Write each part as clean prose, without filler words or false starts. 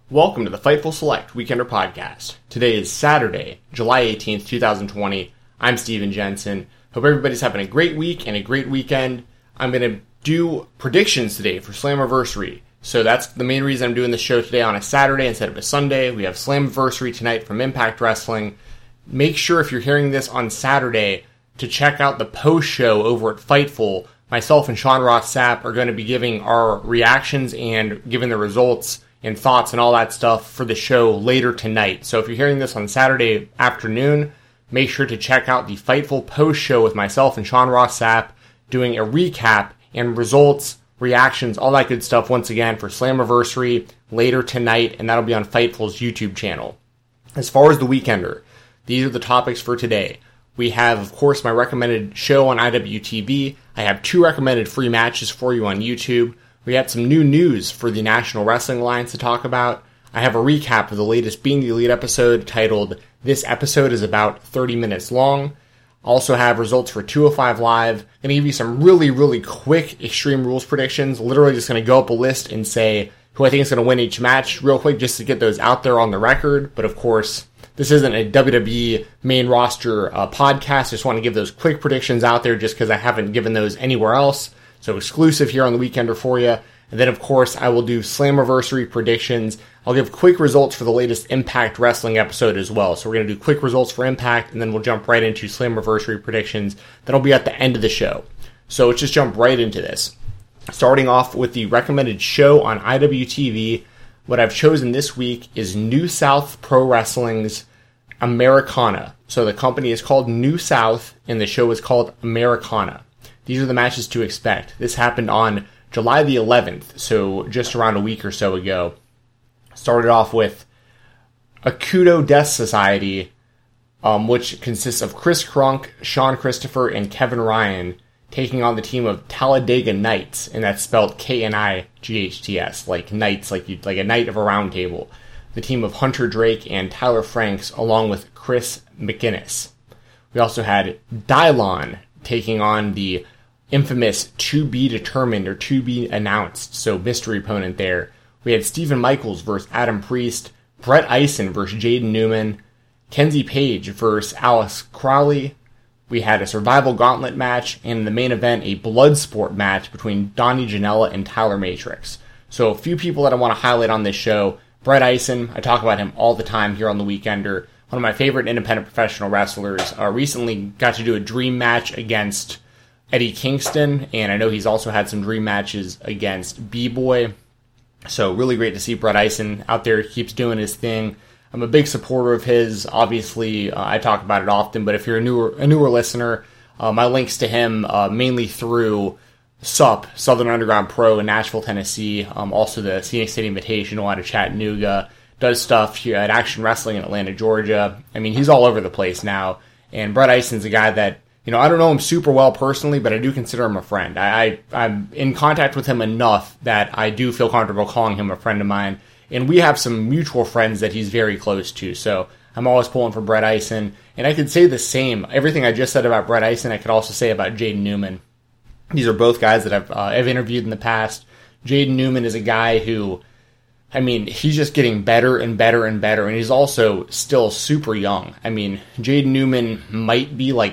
Welcome to the Fightful Select Weekender Podcast. Today is Saturday, July 18th, 2020. I'm Steven Jensen. Hope everybody's having a great week and a great weekend. I'm going to do predictions today for Slammiversary. So that's the main reason I'm doing the show today on a Saturday instead of a Sunday. We have Slammiversary tonight from Impact Wrestling. Make sure if you're hearing this on Saturday to check out the post show over at Fightful. Myself and Sean Ross Sapp are going to be giving our reactions and giving the results and thoughts and all that stuff for the show later tonight. So if you're hearing this on Saturday afternoon, make sure to check out the Fightful post show with myself and Sean Ross Sapp doing a recap and results, reactions, all that good stuff once again for Slammiversary later tonight, and that'll be on Fightful's YouTube channel. As far as the Weekender, these are the topics for today. We have, of course, my recommended show on IWTV. I have 2 recommended free matches for you on YouTube. We had some new news for the National Wrestling Alliance to talk about. I have a recap of the latest Being the Elite episode titled, This Episode is About 30 Minutes Long. Also have results for 205 Live. Going to give you some really quick Extreme Rules predictions. Literally just going to go up a list and say who I think is going to win each match real quick just to get those out there on the record. But of course, this isn't a WWE main roster podcast. Just want to give those quick predictions out there just because I haven't given those anywhere else. So exclusive here on the Weekender for you. And then, of course, I will do Slammiversary predictions. I'll give quick results for the latest Impact Wrestling episode as well. So we're going to do quick results for Impact, and then we'll jump right into Slammiversary predictions. That'll be at the end of the show. So let's just jump right into this. Starting off with the recommended show on IWTV, what I've chosen this week is New South Pro Wrestling's Americana. So the company is called New South, and the show is called Americana. These are the matches to expect. This happened on July the 11th, so just around a week or so ago. Started off with Akudo Death Society, which consists of Chris Crunk, Sean Christopher, and Kevin Ryan, taking on the team of Talladega Knights, and that's spelled Knights, like knights, like a knight of a round table. The team of Hunter Drake and Tyler Franks, along with Chris McGinnis. We also had Dylon taking on the infamous To Be Determined or To Be Announced, so mystery opponent there. We had Steven Michaels versus Adam Priest, Brett Eisen versus Jaden Newman, Kenzie Page versus Alice Crowley. We had a Survival Gauntlet match, and in the main event, a Bloodsport match between Donnie Janela and Tyler Matrix. So a few people that I want to highlight on this show. Brett Eisen, I talk about him all the time here on the Weekender. One of my favorite independent professional wrestlers. Recently got to do a dream match against Eddie Kingston, and I know he's also had some dream matches against B-Boy. So really great to see Brett Eisen out there, keeps doing his thing. I'm a big supporter of his. Obviously, I talk about it often, but if you're a newer listener, my links to him mainly through SUP, Southern Underground Pro in Nashville, Tennessee. Also the Scenic City Invitational out of Chattanooga. Does stuff here at Action Wrestling in Atlanta, Georgia. I mean, he's all over the place now. And Brett Eisen's a guy that, I don't know him super well personally, but I do consider him a friend. I'm in contact with him enough that I do feel comfortable calling him a friend of mine. And we have some mutual friends that he's very close to. So I'm always pulling for Brett Eisen. And I could say the same. Everything I just said about Brett Eisen, I could also say about Jaden Newman. These are both guys that I've interviewed in the past. Jaden Newman is a guy who, he's just getting better and better and better. And he's also still super young. Jaden Newman might be like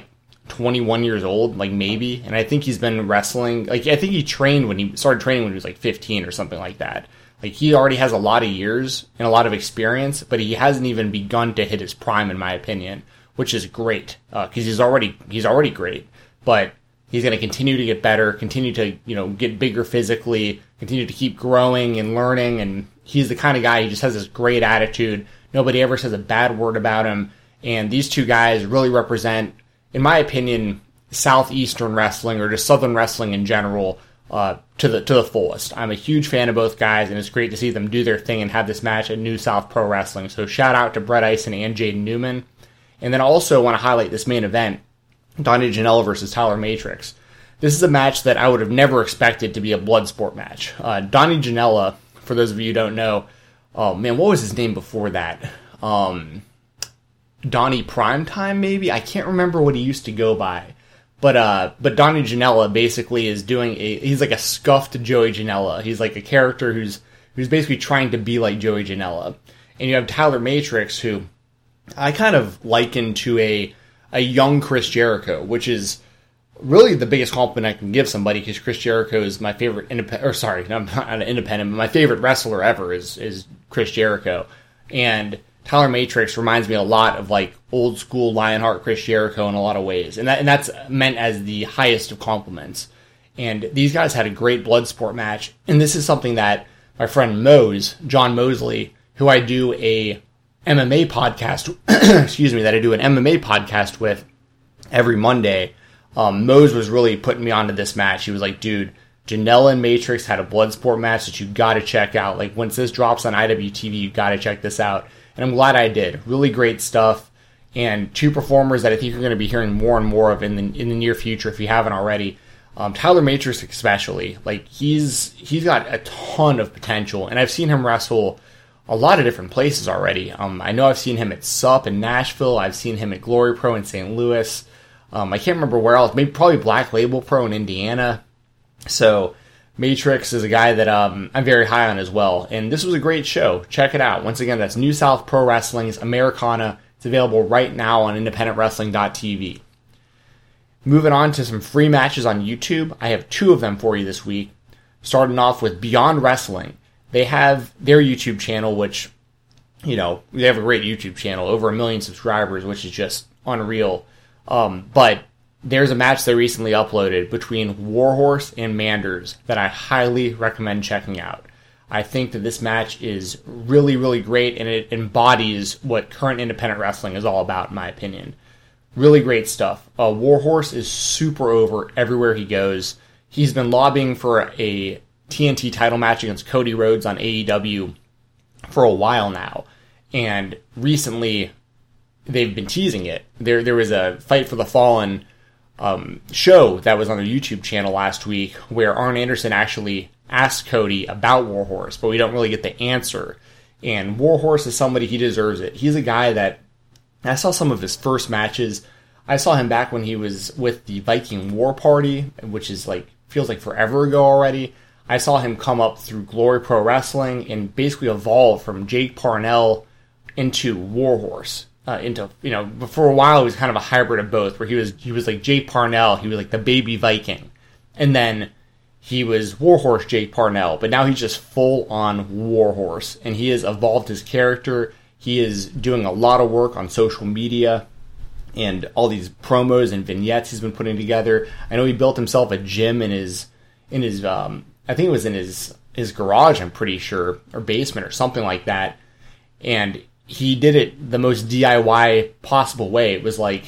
21 years old, like maybe, and I think he's been wrestling, I think he started training when he was like 15 or something like that. Like he already has a lot of years and a lot of experience, but he hasn't even begun to hit his prime in my opinion, which is great, because he's already great, but he's going to continue to get better, continue to, get bigger physically, continue to keep growing and learning, and he's the kind of guy, he just has this great attitude, nobody ever says a bad word about him, and these two guys really represent, in my opinion, Southeastern wrestling or just Southern wrestling in general to the fullest. I'm a huge fan of both guys, and it's great to see them do their thing and have this match at New South Pro Wrestling. So shout out to Brett Eisen and Jaden Newman. And then I also want to highlight this main event, Donnie Janela versus Tyler Matrix. This is a match that I would have never expected to be a Bloodsport match. Donnie Janela, for those of you who don't know, what was his name before that? Donnie Primetime, maybe? I can't remember what he used to go by. But Donnie Janela basically is he's like a scuffed Joey Janela. He's like a character who's He was basically trying to be like Joey Janela. And you have Tyler Matrix, who I kind of liken to a young Chris Jericho, which is really the biggest compliment I can give somebody, because Chris Jericho is my favorite my favorite wrestler ever is Chris Jericho. And Tyler Matrix reminds me a lot of like old school Lionheart Chris Jericho in a lot of ways. And that's meant as the highest of compliments. And these guys had a great Bloodsport match. And this is something that my friend John Mosley, who I do a MMA podcast, that I do an MMA podcast with every Monday, Mose was really putting me onto this match. He was like, dude, Janela and Matrix had a Bloodsport match that you gotta check out. Like, once this drops on IWTV, you gotta check this out. And I'm glad I did. Really great stuff. And two performers that I think you're going to be hearing more and more of in the near future, if you haven't already. Tyler Matrix especially. Like, he's got a ton of potential. And I've seen him wrestle a lot of different places already. I know I've seen him at SUP in Nashville. I've seen him at Glory Pro in St. Louis. I can't remember where else. Maybe probably Black Label Pro in Indiana. So Matrix is a guy that I'm very high on as well. And this was a great show. Check it out. Once again, that's New South Pro Wrestling's Americana. It's available right now on independentwrestling.tv. Moving on to some free matches on YouTube. I have 2 of them for you this week. Starting off with Beyond Wrestling. They have their YouTube channel, which, they have a great YouTube channel. Over 1 million subscribers, which is just unreal. But there's a match they recently uploaded between Warhorse and Manders that I highly recommend checking out. I think that this match is really, really great, and it embodies what current independent wrestling is all about, in my opinion. Really great stuff. Warhorse is super over everywhere he goes. He's been lobbying for a TNT title match against Cody Rhodes on AEW for a while now. And recently, they've been teasing it. There was a Fight for the Fallen show that was on their YouTube channel last week where Arn Anderson actually asked Cody about Warhorse, but we don't really get the answer. And Warhorse is somebody, he deserves it. He's a guy that I saw some of his first matches. I saw him back when he was with the Viking War Party, which is feels like forever ago already. I saw him come up through Glory Pro Wrestling and basically evolve from Jake Parnell into Warhorse. For a while he was kind of a hybrid of both, where he was like Jake Parnell, he was like the baby Viking, and then he was Warhorse Jake Parnell, but now he's just full on Warhorse, and he has evolved his character. He is doing a lot of work on social media and all these promos and vignettes he's been putting together. I know he built himself a gym in his I think it was in his garage, I'm pretty sure, or basement or something like that, and he did it the most DIY possible way. It was like,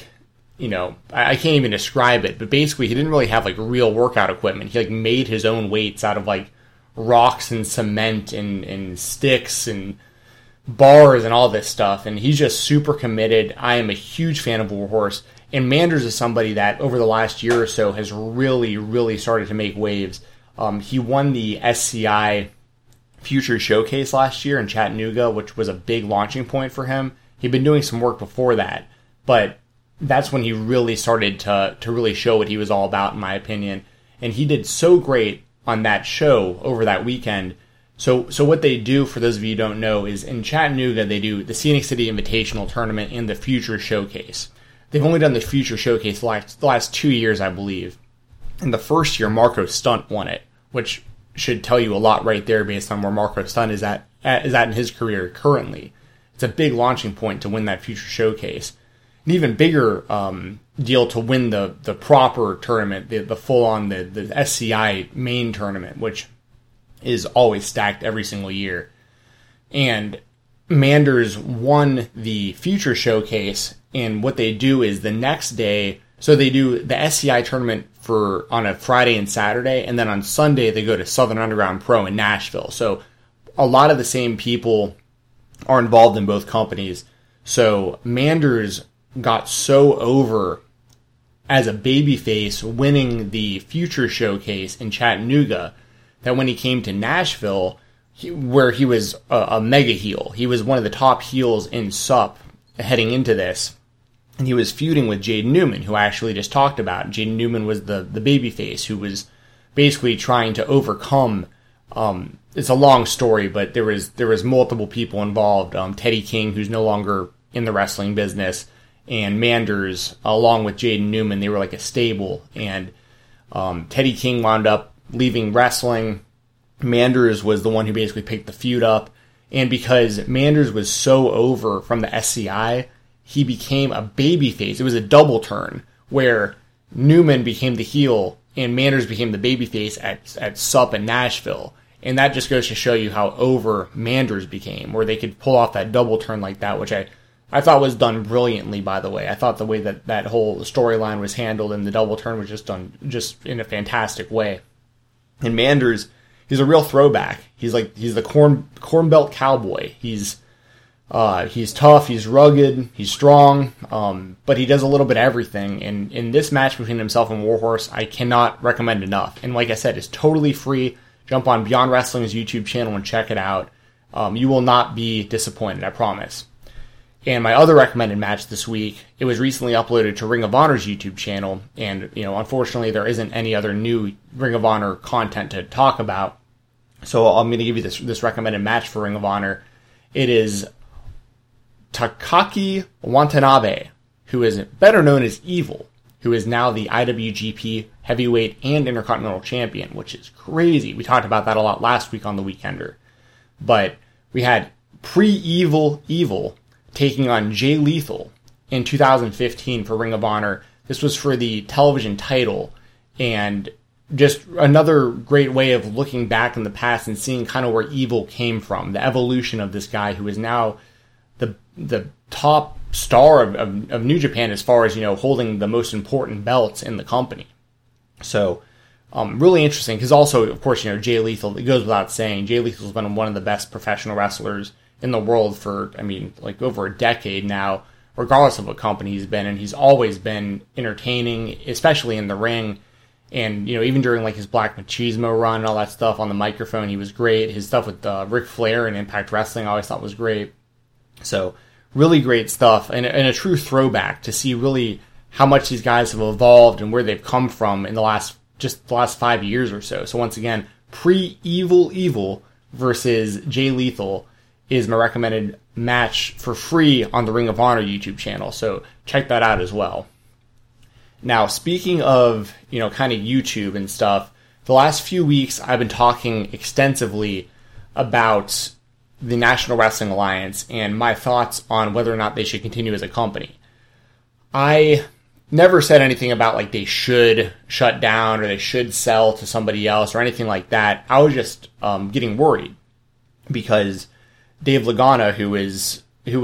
I can't even describe it, but basically he didn't really have real workout equipment. He made his own weights out of rocks and cement and sticks and bars and all this stuff, and he's just super committed. I am a huge fan of Warhorse, and Manders is somebody that over the last year or so has really, really started to make waves. He won the SCI Future Showcase last year in Chattanooga, which was a big launching point for him. He'd been doing some work before that, but that's when he really started to really show what he was all about, in my opinion. And he did so great on that show over that weekend. So what they do, for those of you who don't know, is in Chattanooga, they do the Scenic City Invitational Tournament and the Future Showcase. They've only done the Future Showcase the last 2 years, I believe. And the first year, Marco Stunt won it, which should tell you a lot right there based on where Marco Stunt is at in his career currently. It's a big launching point to win that Future Showcase. An even bigger deal to win the proper tournament, the full-on, the SCI main tournament, which is always stacked every single year. And Manders won the Future Showcase, and what they do is the next day, so they do the SCI tournament on a Friday and Saturday, and then on Sunday they go to Southern Underground Pro in Nashville. So a lot of the same people are involved in both companies. So Manders got so over as a babyface winning the Future Showcase in Chattanooga that when he came to Nashville, where he was a mega heel, he was one of the top heels in SUP heading into this, and he was feuding with Jaden Newman, who I actually just talked about. Jaden Newman was the babyface who was basically trying to overcome It's a long story, but there was multiple people involved. Teddy King, who's no longer in the wrestling business, and Manders, along with Jaden Newman, they were like a stable. And Teddy King wound up leaving wrestling. Manders was the one who basically picked the feud up. And because Manders was so over from the SCI, he became a babyface. It was a double turn where Newman became the heel and Manders became the babyface at SUP in Nashville. And that just goes to show you how over Manders became, where they could pull off that double turn like that, which I thought was done brilliantly, by the way. I thought the way that whole storyline was handled and the double turn was just done just in a fantastic way. And Manders, he's a real throwback. He's the corn belt cowboy. He's tough, he's rugged, he's strong, but he does a little bit of everything. And in this match between himself and Warhorse, I cannot recommend enough. And like I said, it's totally free. Jump on Beyond Wrestling's YouTube channel and check it out. You will not be disappointed, I promise. And my other recommended match this week, it was recently uploaded to Ring of Honor's YouTube channel, and unfortunately there isn't any other new Ring of Honor content to talk about. So I'm going to give you this recommended match for Ring of Honor. It is Takaki Watanabe, who is better known as Evil, who is now the IWGP Heavyweight and Intercontinental Champion, which is crazy. We talked about that a lot last week on the Weekender. But we had pre-Evil taking on Jay Lethal in 2015 for Ring of Honor. This was for the television title, and just another great way of looking back in the past and seeing kind of where Evil came from, the evolution of this guy who is now the top star of New Japan as far as, holding the most important belts in the company. So, really interesting, because also, of course, Jay Lethal, it goes without saying, Jay Lethal's been one of the best professional wrestlers in the world for, over a decade now, regardless of what company he's been in. He's always been entertaining, especially in the ring. And, even during his Black Machismo run and all that stuff on the microphone, he was great. His stuff with Ric Flair and Impact Wrestling I always thought was great. So, really great stuff, and a true throwback to see really how much these guys have evolved and where they've come from in the last 5 years or so. So once again, pre-Evil versus Jay Lethal is my recommended match for free on the Ring of Honor YouTube channel. So check that out as well. Now, speaking of, kind of YouTube and stuff, the last few weeks I've been talking extensively about the National Wrestling Alliance and my thoughts on whether or not they should continue as a company. I never said anything about they should shut down or they should sell to somebody else or anything like that. I was just getting worried because Dave Lagana, who is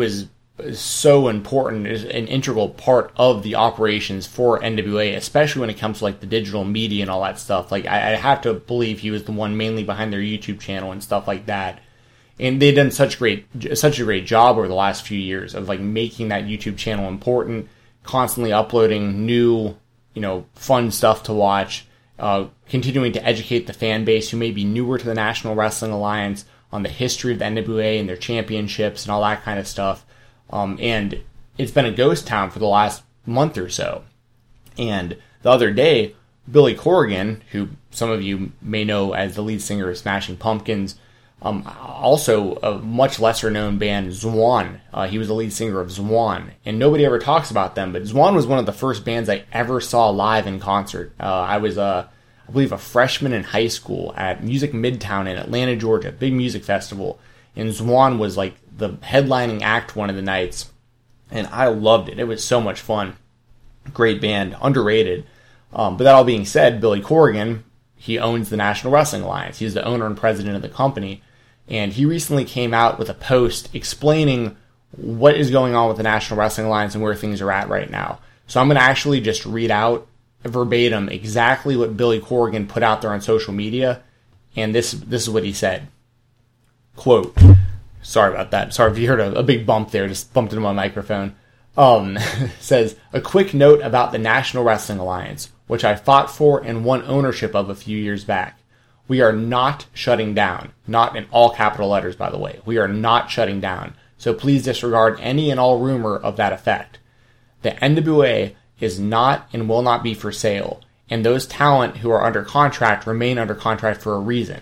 so important, is an integral part of the operations for NWA, especially when it comes to the digital media and all that stuff. I have to believe he was the one mainly behind their YouTube channel and stuff like that. And they've done such a great job over the last few years of making that YouTube channel important, constantly uploading new, fun stuff to watch, continuing to educate the fan base who may be newer to the National Wrestling Alliance on the history of the NWA and their championships and all that kind of stuff. And it's been a ghost town for the last month or so. And the other day, Billy Corgan, who some of you may know as the lead singer of Smashing Pumpkins, also a much lesser known band, Zwan. He was the lead singer of Zwan, and nobody ever talks about them, but Zwan was one of the first bands I ever saw live in concert. I was, I believe, a freshman in high school at Music Midtown in Atlanta, Georgia, big music festival, and Zwan was the headlining act one of the nights, and I loved it. It was so much fun. Great band, underrated. But that all being said, Billy Corgan, he owns the National Wrestling Alliance. He's the owner and president of the company. And he recently came out with a post explaining what is going on with the National Wrestling Alliance and where things are at right now. So I'm going to actually just read out verbatim exactly what Billy Corgan put out there on social media. And this is what he said. Quote, sorry about that. Sorry if you heard a big bump there. Just bumped into my microphone. Says, a quick note about the National Wrestling Alliance, which I fought for and won ownership of a few years back. We are not shutting down. Not in all capital letters, by the way. We are not shutting down. So please disregard any and all rumor of that effect. The NWA is not and will not be for sale, and those talent who are under contract remain under contract for a reason.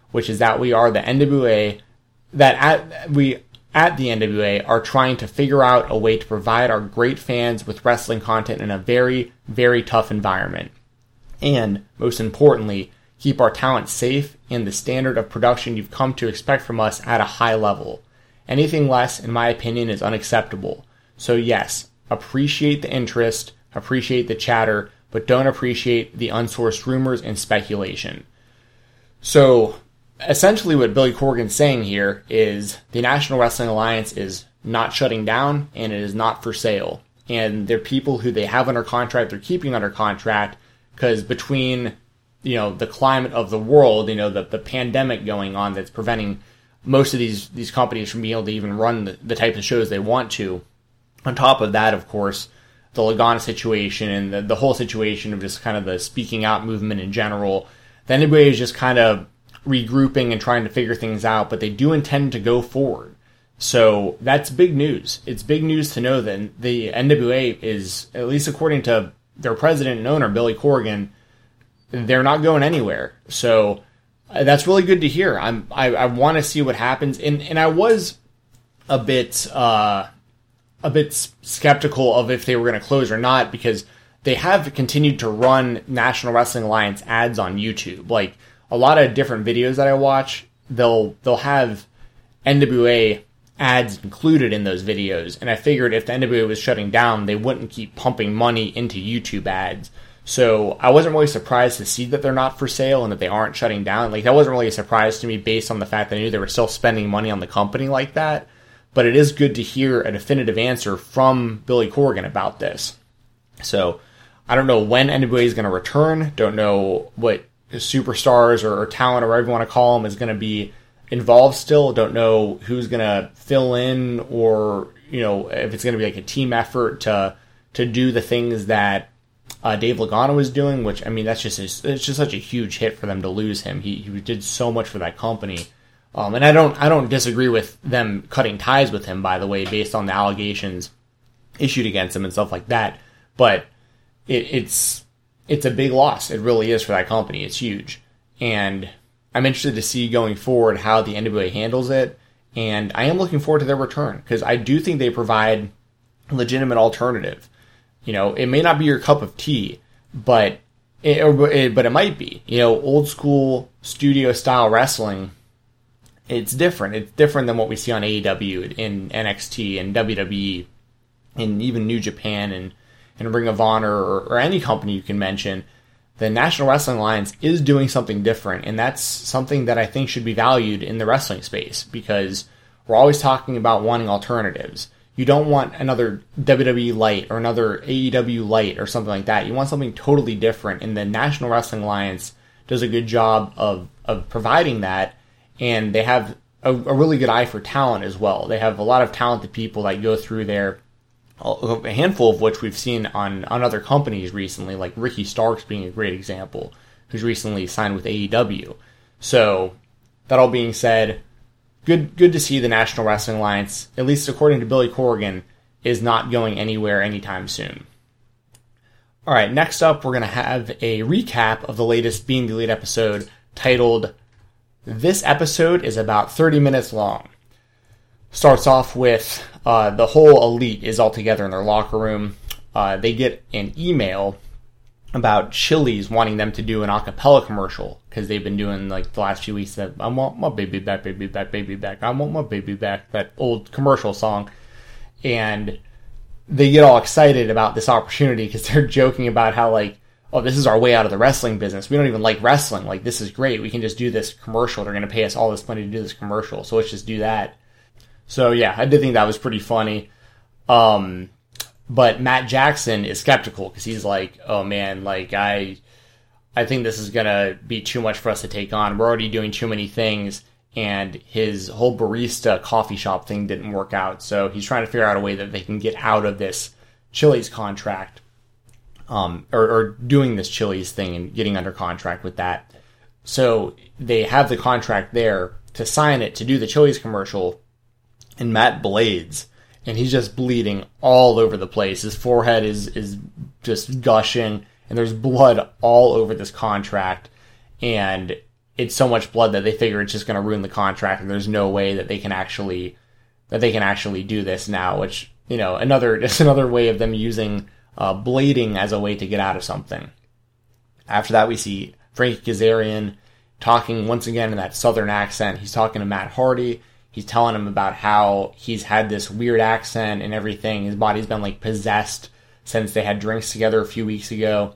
which is that we are the NWA, we at the NWA are trying to figure out a way to provide our great fans with wrestling content in a very, very tough environment. And, most importantly, keep our talent safe and the standard of production you've come to expect from us at a high level. Anything less, in my opinion, is unacceptable. So yes, appreciate the interest, appreciate the chatter, but don't appreciate the unsourced rumors and speculation. So, essentially what Billy Corgan's saying here is the National Wrestling Alliance is not shutting down and it is not for sale. And they're people who they have under contract, they're keeping under contract, because between, the climate of the world, the pandemic going on that's preventing most of these companies from being able to even run the types of shows they want to. On top of that, of course, the Lagana situation and the whole situation of just kind of the speaking out movement in general, the NWA is just kind of regrouping and trying to figure things out, but they do intend to go forward. So that's big news. It's big news to know that the NWA is, at least according to their president and owner, Billy Corgan, they're not going anywhere. So that's really good to hear. I want to see what happens. And I was a bit skeptical of if they were going to close or not, because they have continued to run National Wrestling Alliance ads on YouTube. Like, a lot of different videos that I watch, they'll have NWA ads included in those videos. And I figured if the NWA was shutting down, they wouldn't keep pumping money into YouTube ads. So I wasn't really surprised to see that they're not for sale and that they aren't shutting down. Like, that wasn't really a surprise to me based on the fact that I knew they were still spending money on the company like that. But it is good to hear a definitive answer from Billy Corgan about this. So I don't know when NWA is going to return. Don't know what superstars or talent or whatever you want to call them is going to be involved still. Don't know who's going to fill in, or if it's going to be like a team effort to do the things that Dave Lagana was doing, which, I mean, it's just such a huge hit for them to lose him. He did so much for that company. And I don't disagree with them cutting ties with him, by the way, based on the allegations issued against him and stuff like that. But it's a big loss. It really is for that company. It's huge. And I'm interested to see going forward how the NWA handles it. And I am looking forward to their return, because I do think they provide a legitimate alternative. It may not be your cup of tea, but it might be. Old school studio style wrestling, it's different. It's different than what we see on AEW, in NXT and WWE, and even New Japan and Ring of Honor, or any company you can mention. The National Wrestling Alliance is doing something different, and that's something that I think should be valued in the wrestling space, because we're always talking about wanting alternatives. You don't want another WWE Light or another AEW Light or something like that. You want something totally different, and the National Wrestling Alliance does a good job of providing that, and they have a really good eye for talent as well. They have a lot of talented people that go through there, a handful of which we've seen on other companies recently, like Ricky Starks being a great example, who's recently signed with AEW. So, that all being said, good to see the National Wrestling Alliance, at least according to Billy Corgan, is not going anywhere anytime soon. Alright, next up we're going to have a recap of the latest Being the Elite episode, titled, "This episode is about 30 minutes long." Starts off with the whole Elite is all together in their locker room. They get an email about Chili's wanting them to do an acapella commercial, because they've been doing, like, the last few weeks that "I want my baby back, baby back, baby back, I want my baby back," that old commercial song. And they get all excited about this opportunity, because they're joking about how, like, oh, this is our way out of the wrestling business. We don't even like wrestling. Like, this is great. We can just do this commercial. They're going to pay us all this money to do this commercial, so let's just do that. So, yeah, I did think that was pretty funny. But Matt Jackson is skeptical, because he's like, oh, man, like, I think this is going to be too much for us to take on. We're already doing too many things, and his whole barista coffee shop thing didn't work out. So he's trying to figure out a way that they can get out of this Chili's contract, or doing this Chili's thing and getting under contract with that. So they have the contract there to sign it to do the Chili's commercial, and Matt blades, and he's just bleeding all over the place. His forehead is just gushing, and there's blood all over this contract, and it's so much blood that they figure it's just going to ruin the contract, and there's no way that they can actually do this now. Which, just another way of them using blading as a way to get out of something. After that, we see Frankie Kazarian talking once again in that southern accent. He's talking to Matt Hardy. He's telling him about how he's had this weird accent and everything. His body's been like possessed since they had drinks together a few weeks ago.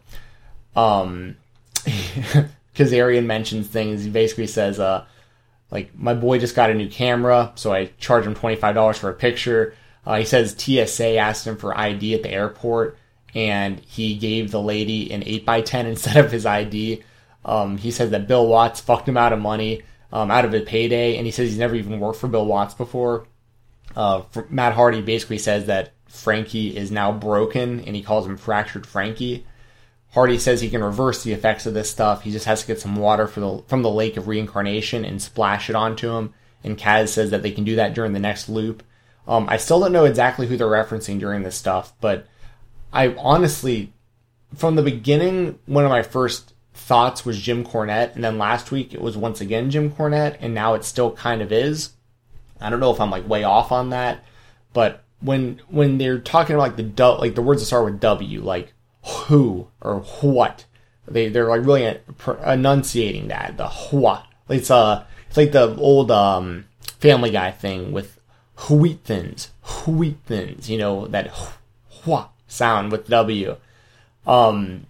Kazarian mentions things. He basically says, my boy just got a new camera, so I charged him $25 for a picture. He says TSA asked him for ID at the airport, and he gave the lady an 8x10 instead of his ID. He says that Bill Watts fucked him out of money, out of a payday, and he says he's never even worked for Bill Watts before. Matt Hardy basically says that Frankie is now broken, and he calls him Fractured Frankie. Hardy says he can reverse the effects of this stuff. He just has to get some water from the Lake of Reincarnation and splash it onto him. And Kaz says that they can do that during the next loop. I still don't know exactly who they're referencing during this stuff, but I honestly, from the beginning, one of my first thoughts was Jim Cornette, and then last week it was once again Jim Cornette, and now it still kind of is. I don't know if I'm way off on that, but when they're talking about the words that start with W, like who or what, they're really enunciating that, the what. It's like the old Family Guy thing with wheat thins, that what sound with W. And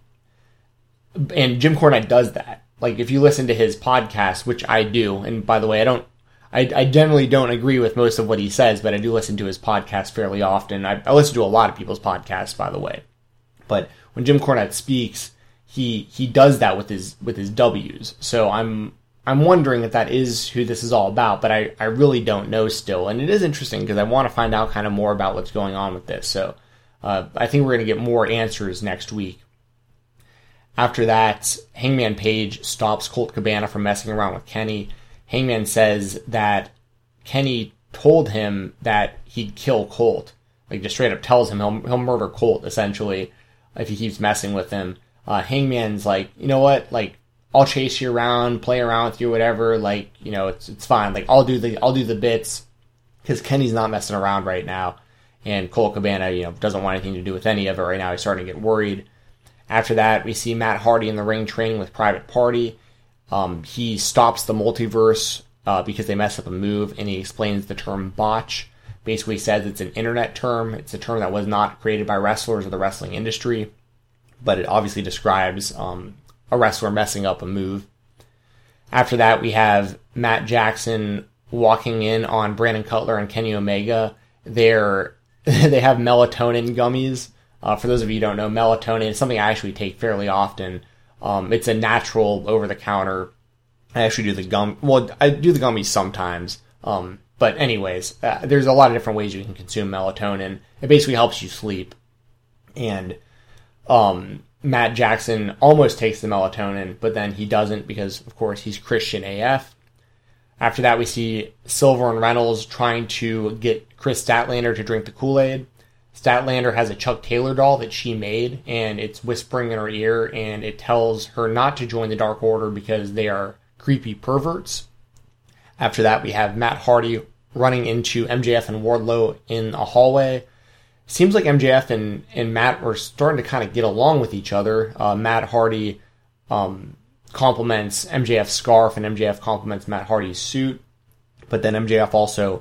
Jim Cornette does that. If you listen to his podcast, which I do, and by the way, I generally don't agree with most of what he says, but I do listen to his podcast fairly often. I listen to a lot of people's podcasts, by the way. But when Jim Cornette speaks, he does that with his W's. So I'm wondering if that is who this is all about, but I really don't know still. And it is interesting because I want to find out kind of more about what's going on with this. So I think we're going to get more answers next week. After that, Hangman Page stops Colt Cabana from messing around with Kenny. Hangman says that Kenny told him that he'd kill Colt. Just straight up tells him he'll murder Colt, essentially, if he keeps messing with him. Hangman's like, you know what? I'll chase you around, play around with you, whatever. It's fine. I'll do the bits because Kenny's not messing around right now. And Colt Cabana, doesn't want anything to do with any of it right now. He's starting to get worried. After that, we see Matt Hardy in the ring training with Private Party. He stops the multiverse because they mess up a move, and he explains the term botch. Basically says it's an internet term. It's a term that was not created by wrestlers or the wrestling industry, but it obviously describes a wrestler messing up a move. After that, we have Matt Jackson walking in on Brandon Cutler and Kenny Omega. They have melatonin gummies. For those of you who don't know, melatonin is something I actually take fairly often. It's a natural over-the-counter. I actually do the gum. Well, I do the gummies sometimes. But anyways, there's a lot of different ways you can consume melatonin. It basically helps you sleep. And Matt Jackson almost takes the melatonin, but then he doesn't because, of course, he's Christian AF. After that, we see Silver and Reynolds trying to get Chris Statlander to drink the Kool-Aid. Statlander has a Chuck Taylor doll that she made, and it's whispering in her ear, and it tells her not to join the Dark Order because they are creepy perverts. After that, we have Matt Hardy running into MJF and Wardlow in a hallway. Seems like MJF and Matt were starting to kind of get along with each other. Matt Hardy compliments MJF's scarf, and MJF compliments Matt Hardy's suit. But then MJF also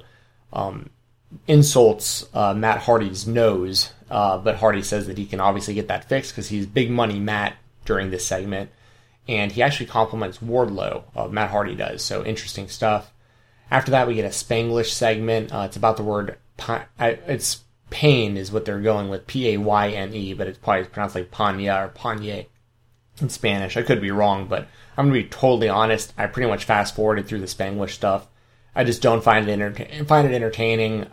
insults Matt Hardy's nose, but Hardy says that he can obviously get that fixed because he's big money Matt during this segment, and he actually compliments Wardlow. Matt Hardy does, so interesting stuff. After that, we get a Spanglish segment. It's about the word it's pain is what they're going with, P-A-Y-N-E, but it's probably pronounced like paña or pañe in Spanish. I could be wrong, but I'm going to be totally honest. I pretty much fast forwarded through the Spanglish stuff. I just don't find it entertaining.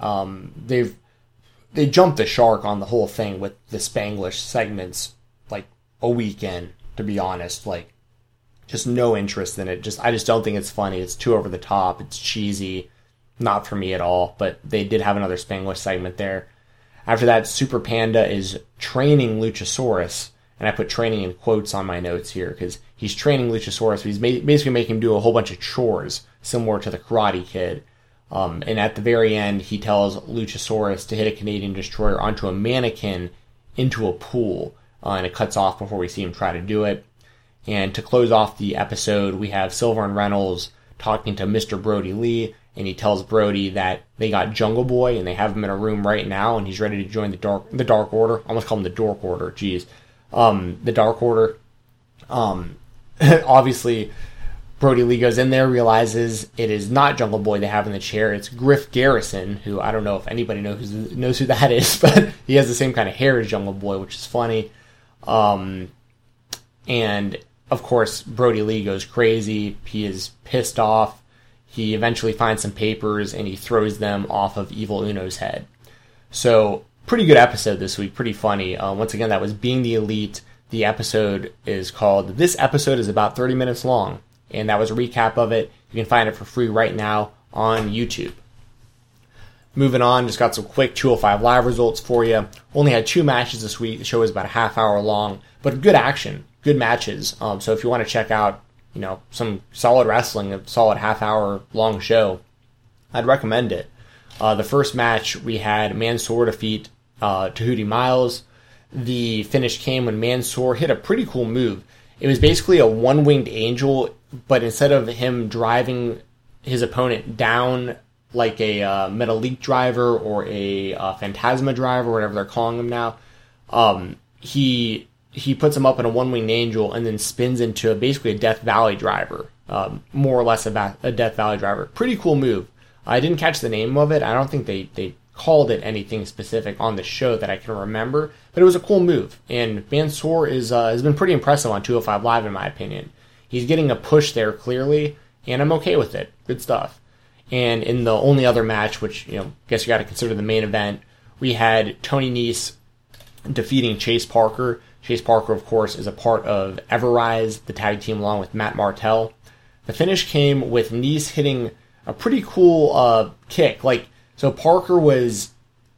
They jumped the shark on the whole thing with the Spanglish segments a weekend, to be honest. Just no interest in it. I just don't think it's funny. It's too over the top. It's cheesy. Not for me at all. But they did have another Spanglish segment there. After that, Super Panda is training Luchasaurus, and I put training in quotes on my notes here because he's training Luchasaurus. He's basically making him do a whole bunch of chores, similar to the Karate Kid. And at the very end, he tells Luchasaurus to hit a Canadian Destroyer onto a mannequin into a pool, and it cuts off before we see him try to do it. And to close off the episode, we have Silver and Reynolds talking to Mr. Brody Lee, and he tells Brody that they got Jungle Boy, and they have him in a room right now, and he's ready to join the Dark Order. I almost call him the Dork Order, jeez. The Dark Order. Obviously, Brody Lee goes in there, realizes it is not Jungle Boy they have in the chair. It's Griff Garrison, who I don't know if anybody knows who that is, but he has the same kind of hair as Jungle Boy, which is funny. And, of course, Brody Lee goes crazy. He is pissed off. He eventually finds some papers, and he throws them off of Evil Uno's head. So, pretty good episode this week. Pretty funny. Once again, that was Being the Elite. The episode is called This Episode is About 30 Minutes Long. And that was a recap of it. You can find it for free right now on YouTube. Moving on, just got some quick 205 Live results for you. Only had 2 matches this week. The show was about a half hour long, but good action, good matches. So if you want to check out, some solid wrestling, a solid half hour long show, I'd recommend it. The first match, we had Mansoor defeat Tahuti Miles. The finish came when Mansoor hit a pretty cool move. It was basically a one-winged angel, but instead of him driving his opponent down like a Metalik driver or a Phantasma driver, whatever they're calling him now, he puts him up in a one-winged angel and then spins into basically a Death Valley driver, more or less a Death Valley driver. Pretty cool move. I didn't catch the name of it. I don't think they called it anything specific on the show that I can remember, but it was a cool move. And Mansoor has been pretty impressive on 205 Live, in my opinion. He's getting a push there clearly, and I'm okay with it. Good stuff. And in the only other match, which guess you got to consider the main event, we had Tony Nese defeating Chase Parker. Chase Parker, of course, is a part of Everrise, the tag team, along with Matt Martell. The finish came with Nese hitting a pretty cool kick. So Parker was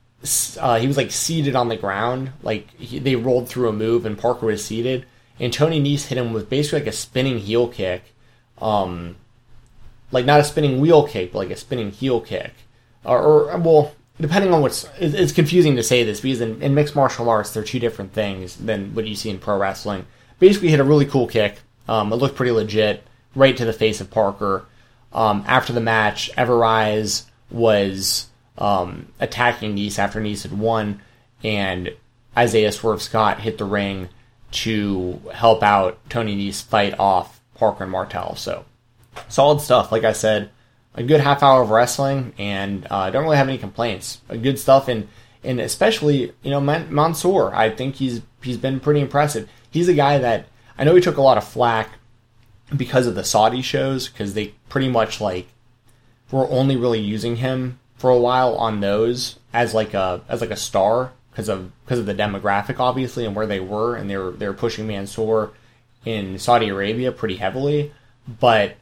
seated on the ground. They rolled through a move, and Parker was seated. And Tony Nese hit him with basically like a spinning heel kick. Not a spinning wheel kick, but like a spinning heel kick. Or depending on it's confusing to say this, because in mixed martial arts, they're two different things than what you see in pro wrestling. Basically hit a really cool kick. It looked pretty legit, right to the face of Parker. After the match, Everrise was attacking Nese after Nese had won, and Isaiah Swerve Scott hit the ring to help out Tony Nese fight off Parker and Martell. So, solid stuff. Like I said, a good half hour of wrestling, and don't really have any complaints. Good stuff, and especially Mansoor. I think he's been pretty impressive. He's a guy that I know he took a lot of flack because of the Saudi shows, because they pretty much were only really using him for a while on those as a star because of the demographic, obviously, and where they were, and they were pushing Mansoor in Saudi Arabia pretty heavily, but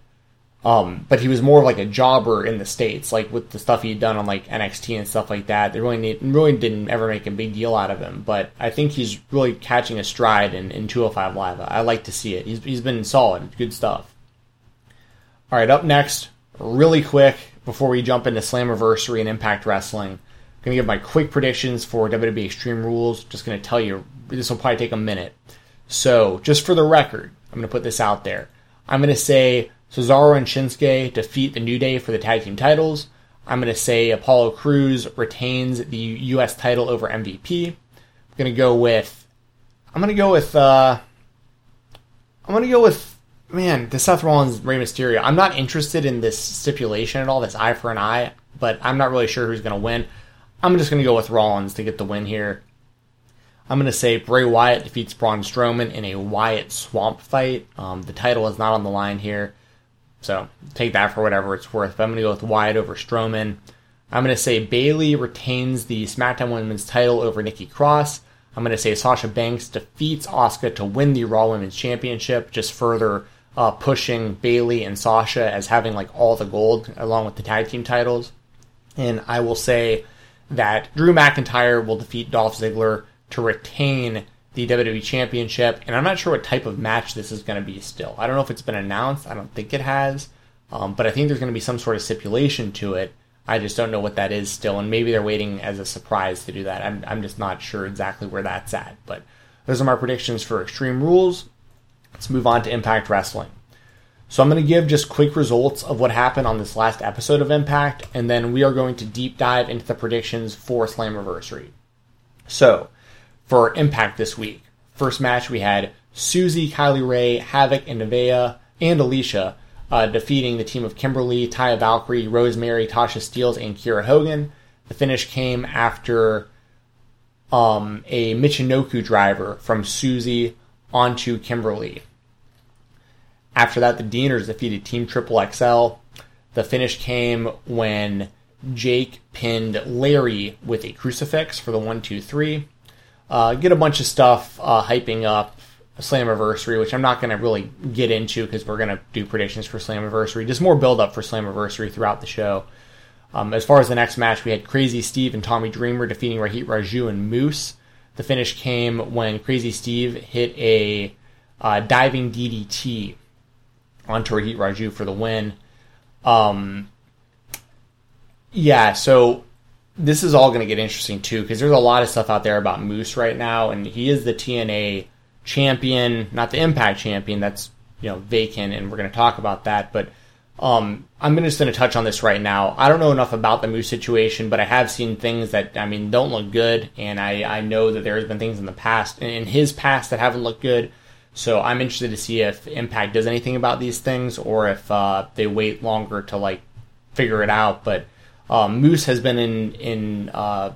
he was more of a jobber in the States, with the stuff he'd done on NXT and stuff like that. They really didn't ever make a big deal out of him, but I think he's really catching a stride in 205 Live. I like to see it. He's been solid, good stuff. All right, up next, really quick, before we jump into Slammiversary and Impact Wrestling, I'm going to give my quick predictions for WWE Extreme Rules. Just going to tell you, this will probably take a minute. So, just for the record, I'm going to put this out there. I'm going to say Cesaro and Shinsuke defeat the New Day for the tag team titles. I'm going to say Apollo Crews retains the U.S. title over MVP. I'm going to go with the Seth Rollins Rey Mysterio. I'm not interested in this stipulation at all, this eye for an eye, but I'm not really sure who's going to win. I'm just going to go with Rollins to get the win here. I'm going to say Bray Wyatt defeats Braun Strowman in a Wyatt Swamp fight. The title is not on the line here, so take that for whatever it's worth. But I'm going to go with Wyatt over Strowman. I'm going to say Bayley retains the SmackDown Women's title over Nikki Cross. I'm going to say Sasha Banks defeats Asuka to win the Raw Women's Championship, just further pushing Bayley and Sasha as having all the gold along with the tag team titles. And I will say that Drew McIntyre will defeat Dolph Ziggler to retain the WWE Championship, and I'm not sure what type of match this is going to be still. I don't know if it's been announced. I don't think it has, but I think there's going to be some sort of stipulation to it. I just don't know what that is still, and maybe they're waiting as a surprise to do that. I'm just not sure exactly where that's at, but those are my predictions for Extreme Rules. Let's move on to Impact Wrestling. So I'm going to give just quick results of what happened on this last episode of Impact, and then we are going to deep dive into the predictions for Slammiversary. So, for Impact this week, first match we had Susie, Kylie Ray, Havoc, and Nevaeh, and Alicia defeating the team of Kimberly, Taya Valkyrie, Rosemary, Tasha Steelz, and Kiera Hogan. The finish came after a Michinoku driver from Susie onto Kimberly. After that, the Deaners defeated Team Triple XL. The finish came when Jake pinned Larry with a crucifix for the 1-2-3. Get a bunch of stuff hyping up Slammiversary, which I'm not going to really get into because we're going to do predictions for Slammiversary. Just more build-up for Slammiversary throughout the show. As far as the next match, we had Crazy Steve and Tommy Dreamer defeating Rohit Raju and Moose. The finish came when Crazy Steve hit a diving DDT onto Rohit Raju for the win. So this is all going to get interesting too, because there's a lot of stuff out there about Moose right now, and he is the TNA champion, not the Impact champion. That's vacant, and we're going to talk about that. But I'm just going to touch on this right now. I don't know enough about the Moose situation, but I have seen things that don't look good, and I know that there's been things in the past, in his past, that haven't looked good. So I'm interested to see if Impact does anything about these things, or if they wait longer to figure it out. But Moose has been in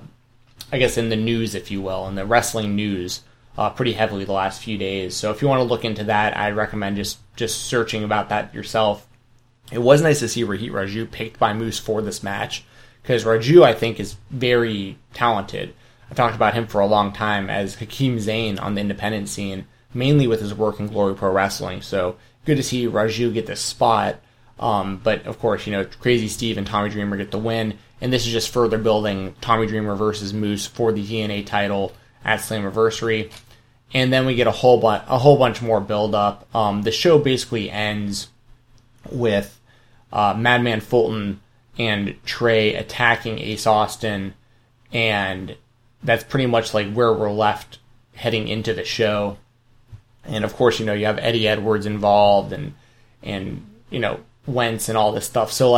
the news, if you will, in the wrestling news pretty heavily the last few days. So if you want to look into that, I'd recommend just searching about that yourself. It was nice to see Rohit Raju picked by Moose for this match, because Raju, I think, is very talented. I've talked about him for a long time as Hakeem Zayn on the independent scene, mainly with his work in Glory Pro Wrestling. So good to see Raju get this spot. But of course, Crazy Steve and Tommy Dreamer get the win, and this is just further building Tommy Dreamer versus Moose for the TNA title at Slammiversary. And then we get a whole bunch more build up. The show basically ends with Madman Fulton and Trey attacking Ace Austin, and that's pretty much where we're left heading into the show. And of course, you have Eddie Edwards involved, and Wentz and all this stuff. So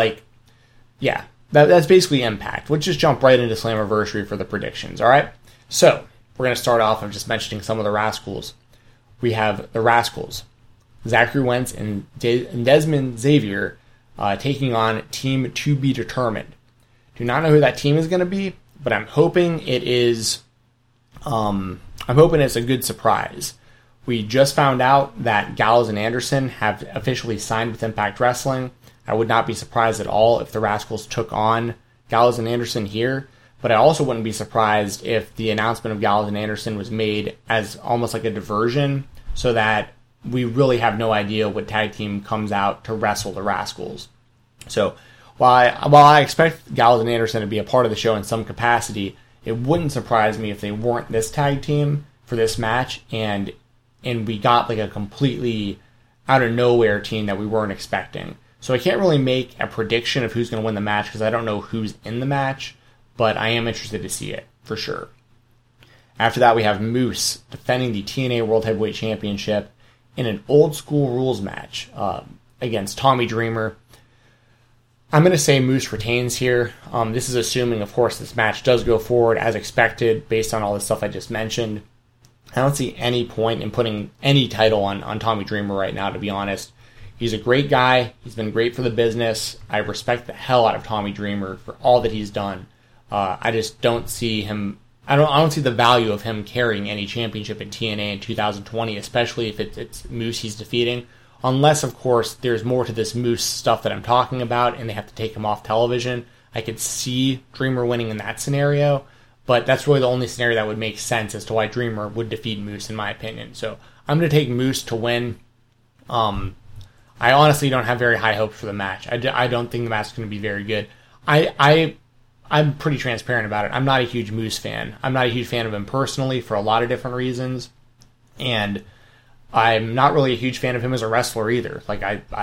that's basically Impact. Let's just jump right into Slammiversary for the predictions. All right. So we're going to start off of just mentioning some of the Rascals. We have the Rascals, Zachary Wentz and Desmond Xavier taking on Team To Be Determined. Do not know who that team is going to be, but I'm hoping it is. I'm hoping it's a good surprise. We just found out that Gallows and Anderson have officially signed with Impact Wrestling. I would not be surprised at all if the Rascals took on Gallows and Anderson here, but I also wouldn't be surprised if the announcement of Gallows and Anderson was made as almost like a diversion, so that we really have no idea what tag team comes out to wrestle the Rascals. So while I expect Gallows and Anderson to be a part of the show in some capacity, it wouldn't surprise me if they weren't this tag team for this match, and we got a completely out of nowhere team that we weren't expecting. So I can't really make a prediction of who's going to win the match because I don't know who's in the match, but I am interested to see it for sure. After that, we have Moose defending the TNA World Heavyweight Championship in an old school rules match against Tommy Dreamer. I'm going to say Moose retains here. This is assuming, of course, this match does go forward as expected based on all the stuff I just mentioned. I don't see any point in putting any title on Tommy Dreamer right now, to be honest. He's a great guy. He's been great for the business. I respect the hell out of Tommy Dreamer for all that he's done. I just don't see him. I don't see the value of him carrying any championship in TNA in 2020, especially if it's Moose he's defeating. Unless, of course, there's more to this Moose stuff that I'm talking about, and they have to take him off television. I could see Dreamer winning in that scenario. But that's really the only scenario that would make sense as to why Dreamer would defeat Moose, in my opinion. So I'm going to take Moose to win. I honestly don't have very high hopes for the match. I don't think the match is going to be very good. I'm pretty transparent about it. I'm not a huge Moose fan. I'm not a huge fan of him personally for a lot of different reasons. And I'm not really a huge fan of him as a wrestler either. Like,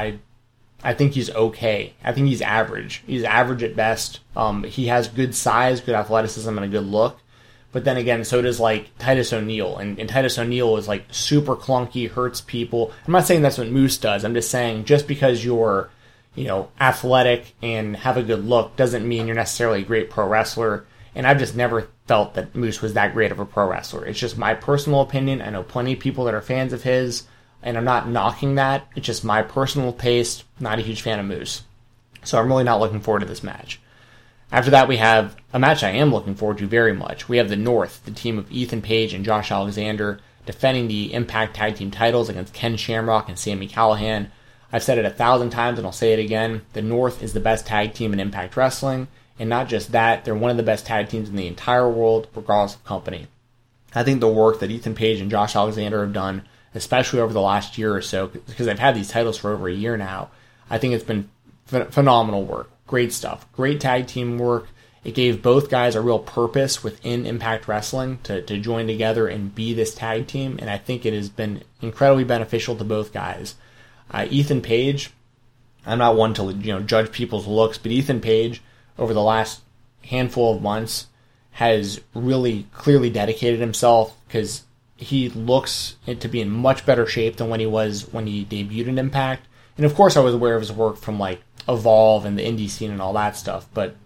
I think he's okay. I think he's average. He's average at best. He has good size, good athleticism, and a good look. But then again, so does like Titus O'Neil. And Titus O'Neil is like super clunky, hurts people. I'm not saying that's what Moose does. I'm just saying just because you're, athletic and have a good look doesn't mean you're necessarily a great pro wrestler. And I've just never felt that Moose was that great of a pro wrestler. It's just my personal opinion. I know plenty of people that are fans of his, and I'm not knocking that. It's just my personal taste. Not a huge fan of Moose. So I'm really not looking forward to this match. After that, we have a match I am looking forward to very much. We have the North, the team of Ethan Page and Josh Alexander, defending the Impact Tag Team titles against Ken Shamrock and Sami Callihan. I've said it 1,000 times, and I'll say it again. The North is the best tag team in Impact Wrestling, and not just that, they're one of the best tag teams in the entire world, regardless of company. I think the work that Ethan Page and Josh Alexander have done, especially over the last year or so, because they've had these titles for over a year now, I think it's been phenomenal work. Great stuff. Great tag team work. It gave both guys a real purpose within Impact Wrestling to join together and be this tag team, and I think it has been incredibly beneficial to both guys. Ethan Page, I'm not one to judge people's looks, but Ethan Page, over the last handful of months, has really clearly dedicated himself because he looks to be in much better shape than when he was when he debuted in Impact. And of course I was aware of his work from like Evolve and the indie scene and all that stuff, but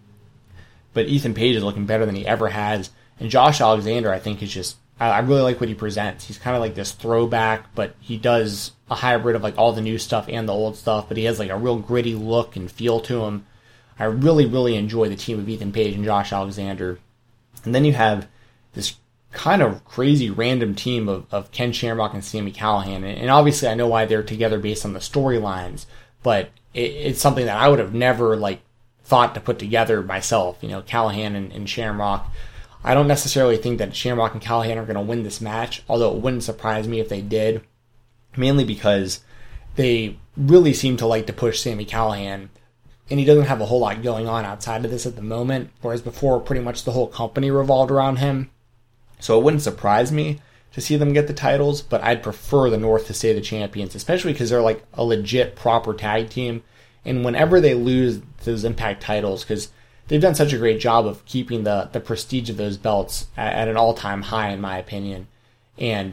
Ethan Page is looking better than he ever has. And Josh Alexander, I think, is just, I really like what he presents. He's kind of like this throwback, but he does a hybrid of like all the new stuff and the old stuff, but he has like a real gritty look and feel to him. I really, really enjoy the team of Ethan Page and Josh Alexander. And then you have this kind of crazy random team of Ken Shamrock and Sami Callihan. And obviously I know why they're together based on the storylines, but it's something that I would have never like thought to put together myself. Callihan and Shamrock. I don't necessarily think that Shamrock and Callihan are going to win this match, although it wouldn't surprise me if they did, mainly because they really seem to like to push Sami Callihan, and he doesn't have a whole lot going on outside of this at the moment, whereas before pretty much the whole company revolved around him. So it wouldn't surprise me to see them get the titles, but I'd prefer the North to stay the champions, especially because they're like a legit proper tag team. And whenever they lose those Impact titles, because they've done such a great job of keeping the prestige of those belts at an all-time high, in my opinion. And,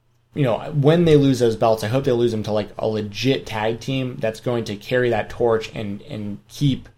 when they lose those belts, I hope they lose them to like a legit tag team that's going to carry that torch and keep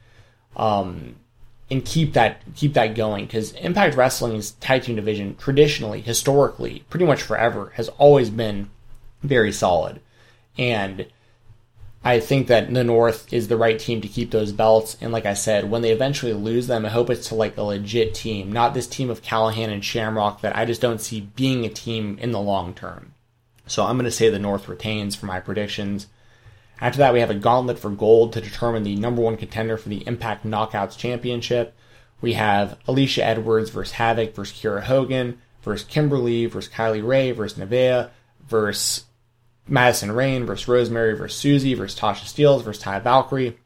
that going. Because Impact Wrestling's tag team division, traditionally, historically, pretty much forever, has always been very solid. And I think that the North is the right team to keep those belts, and like I said, when they eventually lose them, I hope it's to like a legit team, not this team of Callihan and Shamrock that I just don't see being a team in the long term. So I'm going to say the North retains for my predictions. After that, we have a gauntlet for gold to determine the number one contender for the Impact Knockouts Championship. We have Alicia Edwards versus Havoc versus Kiera Hogan versus Kimberly versus Kylie Ray versus Nevaeh versus Madison Rayne versus Rosemary versus Susie versus Tasha Steelz versus Taya Valkyrie.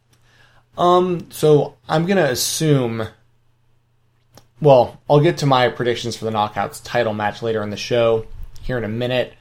So I'm going to assume... Well, I'll get to my predictions for the Knockouts title match later in the show here in a minute.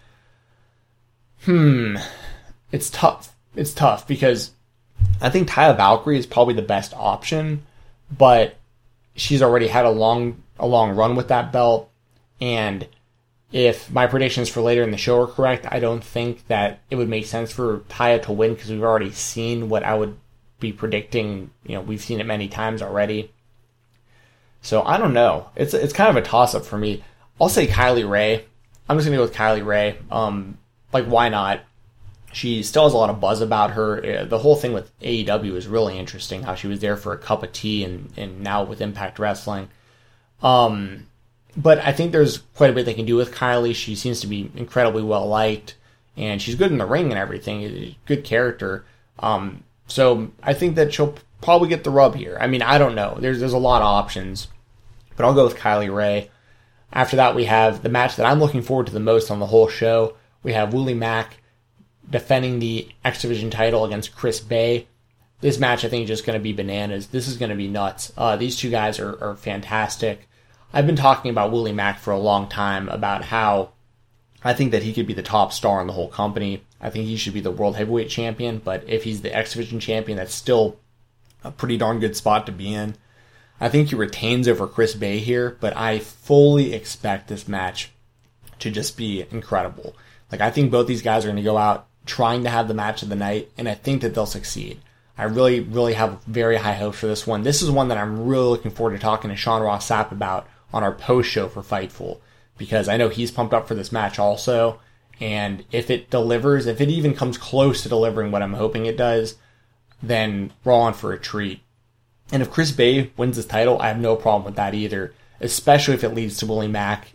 It's tough. It's tough because I think Taya Valkyrie is probably the best option, but she's already had a long run with that belt, and if my predictions for later in the show are correct, I don't think that it would make sense for Taya to win because we've already seen what I would be predicting. We've seen it many times already. So I don't know. It's kind of a toss-up for me. I'll say Kylie Ray. I'm just going to go with Kylie Ray. Why not? She still has a lot of buzz about her. The whole thing with AEW is really interesting, how she was there for a cup of tea and now with Impact Wrestling. But I think there's quite a bit they can do with Kylie. She seems to be incredibly well liked, and she's good in the ring and everything. Good character. So I think that she'll probably get the rub here. I mean, I don't know. There's a lot of options, but I'll go with Kylie Ray. After that, we have the match that I'm looking forward to the most on the whole show. We have Willie Mack defending the X Division title against Chris Bay. This match, I think, is just going to be bananas. This is going to be nuts. These two guys are fantastic. I've been talking about Willie Mack for a long time, about how I think that he could be the top star in the whole company. I think he should be the world heavyweight champion, but if he's the X Division champion, that's still a pretty darn good spot to be in. I think he retains over Chris Bey here, but I fully expect this match to just be incredible. Like, I think both these guys are going to go out trying to have the match of the night, and I think that they'll succeed. I really, really have very high hopes for this one. This is one that I'm really looking forward to talking to Sean Ross Sapp about on our post show for Fightful, because I know he's pumped up for this match also, and if it delivers, if it even comes close to delivering what I'm hoping it does, then we're on for a treat. And if Chris Bey wins this title, I have no problem with that either, especially if it leads to Willie Mack,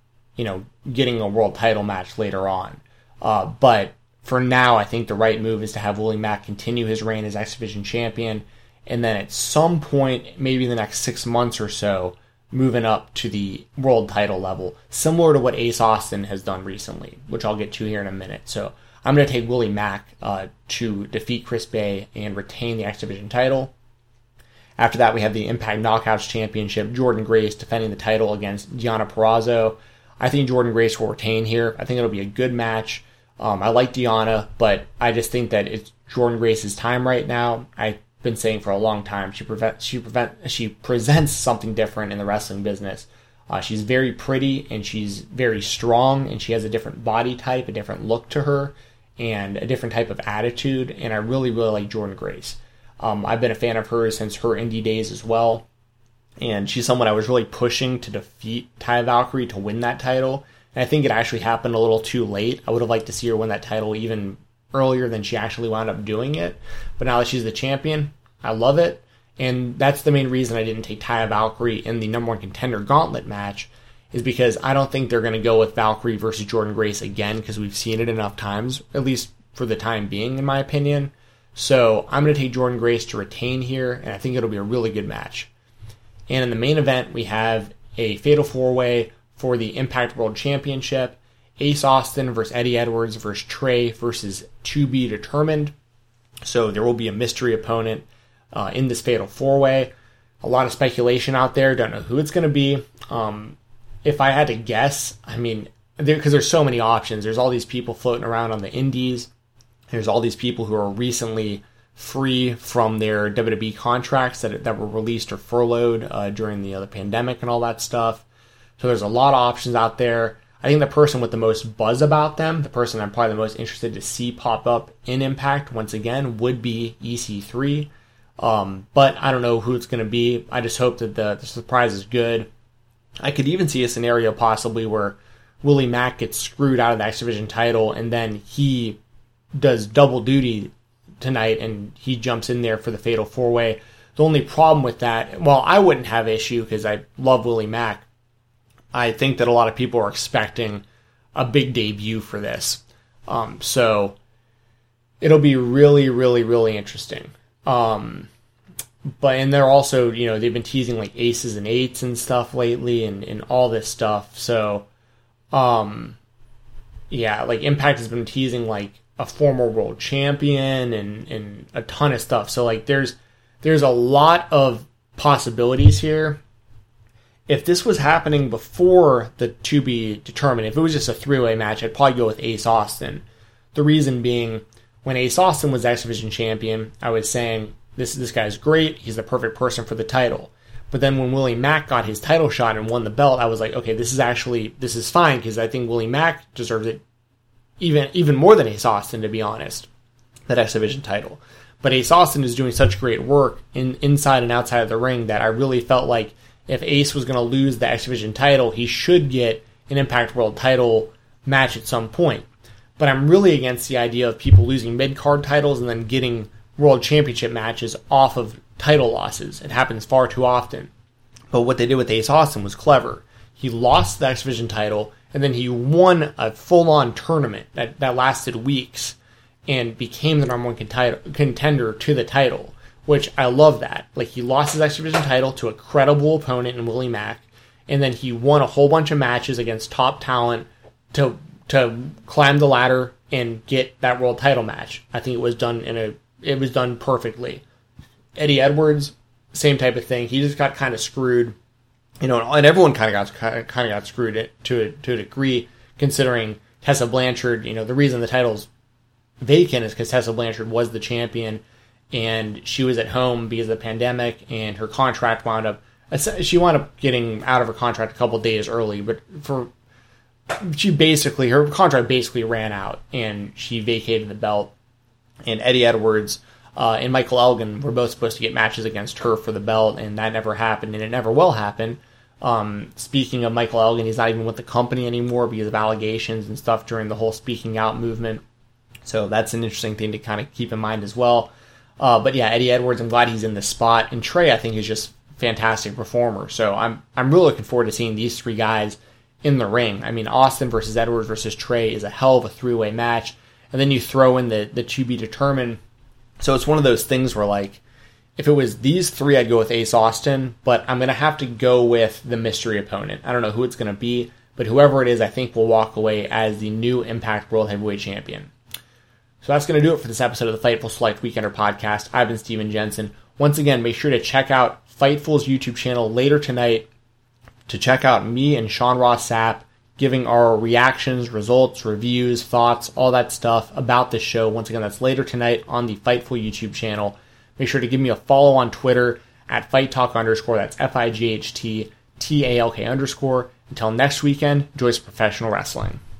getting a world title match later on. But for now, I think the right move is to have Willie Mack continue his reign as X Division champion, and then at some point, maybe in the next 6 months or so, moving up to the world title level, similar to what Ace Austin has done recently, which I'll get to here in a minute. So I'm going to take Willie Mack to defeat Chris Bey and retain the X Division title. After that, we have the Impact Knockouts Championship, Jordynne Grace defending the title against Deonna Purrazzo. I think Jordynne Grace will retain here. I think it'll be a good match. I like Deonna, but I just think that it's Jordynne Grace's time right now. I've been saying for a long time, she presents something different in the wrestling business. She's very pretty, and she's very strong, and she has a different body type, a different look to her, and a different type of attitude, and I really, really like Jordynne Grace. I've been a fan of hers since her indie days as well, and she's someone I was really pushing to defeat Taya Valkyrie to win that title, and I think it actually happened a little too late. I would have liked to see her win that title even earlier than she actually wound up doing it, but now that she's the champion, I love it, and that's the main reason I didn't take Taya Valkyrie in the number one contender gauntlet match, is because I don't think they're going to go with Valkyrie versus Jordynne Grace again, because we've seen it enough times, at least for the time being, in my opinion. So I'm going to take Jordynne Grace to retain here, and I think it'll be a really good match. And in the main event, we have a Fatal 4-Way for the Impact World Championship. Ace Austin versus Eddie Edwards versus Trey versus To Be Determined. So there will be a mystery opponent in this Fatal 4-Way. A lot of speculation out there. Don't know who it's going to be. If I had to guess, because there's so many options. There's all these people floating around on the indies. There's all these people who are recently free from their WWE contracts that were released or furloughed during the pandemic and all that stuff. So there's a lot of options out there. I think the person with the most buzz about them, the person I'm probably the most interested to see pop up in Impact once again, would be EC3. But I don't know who it's going to be. I just hope that the surprise is good. I could even see a scenario possibly where Willie Mack gets screwed out of the X Division title, and then he does double duty tonight and he jumps in there for the Fatal 4-Way. The only problem with that, well, I wouldn't have issue because I love Willie Mack. I think that a lot of people are expecting a big debut for this. So it'll be really, really, really interesting. And they're also, they've been teasing like aces and eights and stuff lately and all this stuff. So, like Impact has been teasing like a former world champion and a ton of stuff. So like there's a lot of possibilities here. If this was happening before the To Be Determined, if it was just a 3-way match, I'd probably go with Ace Austin. The reason being, when Ace Austin was X Division champion, I was saying, this guy's great, he's the perfect person for the title. But then when Willie Mack got his title shot and won the belt, I was like, okay, this is fine, because I think Willie Mack deserves it even more than Ace Austin, to be honest, that X Division title. But Ace Austin is doing such great work inside and outside of the ring that I really felt like if Ace was going to lose the X Division title, he should get an Impact World title match at some point. But I'm really against the idea of people losing mid-card titles and then getting World Championship matches off of title losses. It happens far too often. But what they did with Ace Austin was clever. He lost the X Division title, and then he won a full-on tournament that lasted weeks and became the number one contender to the title, which I love that. Like, he lost his X Division title to a credible opponent in Willie Mack, and then he won a whole bunch of matches against top talent to climb the ladder and get that world title match. I think it was done perfectly. Eddie Edwards, same type of thing. He just got kind of screwed, and everyone kind of got screwed to a degree, considering Tessa Blanchard, the reason the title's vacant is because Tessa Blanchard was the champion, and she was at home because of the pandemic, and her contract wound up getting out of her contract a couple days early, but her contract basically ran out, and she vacated the belt. And Eddie Edwards and Michael Elgin were both supposed to get matches against her for the belt, and that never happened, and it never will happen. Speaking of Michael Elgin, he's not even with the company anymore because of allegations and stuff during the whole speaking out movement. So that's an interesting thing to kind of keep in mind as well. But yeah, Eddie Edwards, I'm glad he's in this spot. And Trey, I think, is just a fantastic performer. So I'm really looking forward to seeing these three guys in the ring. I mean, Austin versus Edwards versus Trey is a hell of a three-way match. And then you throw in the to be determined. So it's one of those things where, like, if it was these three, I'd go with Ace Austin. But I'm going to have to go with the mystery opponent. I don't know who it's going to be, but whoever it is, I think will walk away as the new Impact World Heavyweight Champion. So that's going to do it for this episode of the Fightful Select Weekender Podcast. I've been Steven Jensen. Once again, make sure to check out Fightful's YouTube channel later tonight to check out me and Sean Ross Sapp giving our reactions, results, reviews, thoughts, all that stuff about this show. Once again, that's later tonight on the Fightful YouTube channel. Make sure to give me a follow on Twitter at FightTalk_. That's FIGHTTALK_. Until next weekend, enjoy some professional wrestling.